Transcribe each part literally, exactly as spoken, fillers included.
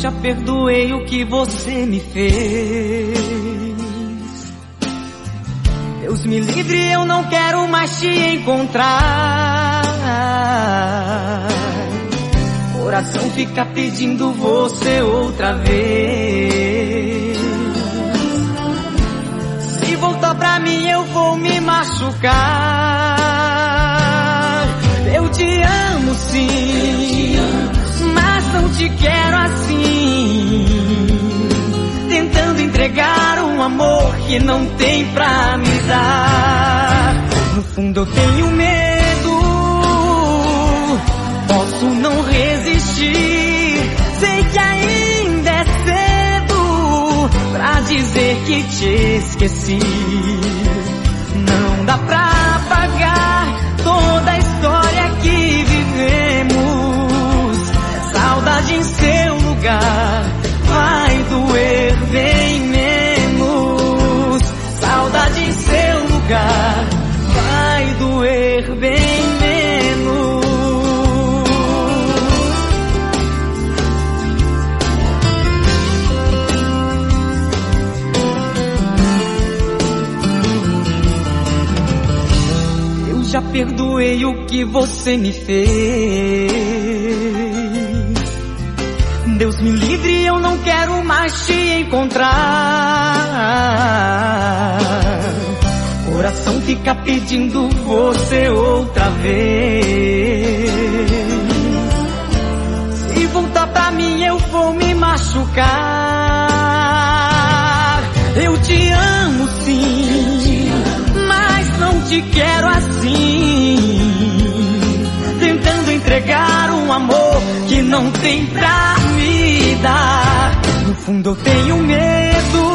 já perdoei o que você me fez. Deus me livre, eu não quero mais te encontrar. Coração fica pedindo você outra vez. Se voltar pra mim eu vou me machucar. Eu te amo sim, mas não te quero assim, tentando entregar um amor que não tem pra me dar. No fundo eu tenho medo, posso não resistir. Sei que ainda é cedo pra dizer que te esqueci. Não dá pra apagar toda a história que vivemos. Saudade em seu lugar vai doer bem menos. Saudade em seu lugar vai doer bem menos. Eu já perdoei o que você me fez. Deus me livre, eu não quero mais te encontrar. Coração fica pedindo você outra vez. Se voltar pra mim eu vou me machucar. Eu te amo sim, mas não te quero assim, tentando entregar um amor que não tem pra me dar. No fundo eu tenho medo,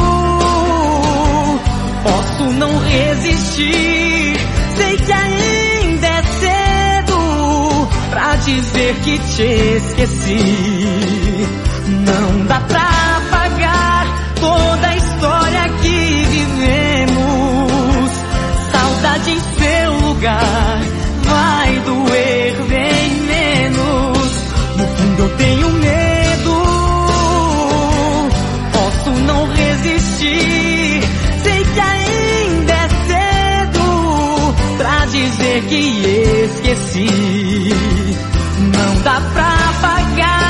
posso não resistir. Sei que ainda é cedo pra dizer que te esqueci. Não dá pra apagar toda a história que vivemos. Saudade em seu lugar vai doer bem menos. No fundo eu tenho medo, posso não resistir. Sei que ainda é cedo pra dizer que esqueci. Não dá pra apagar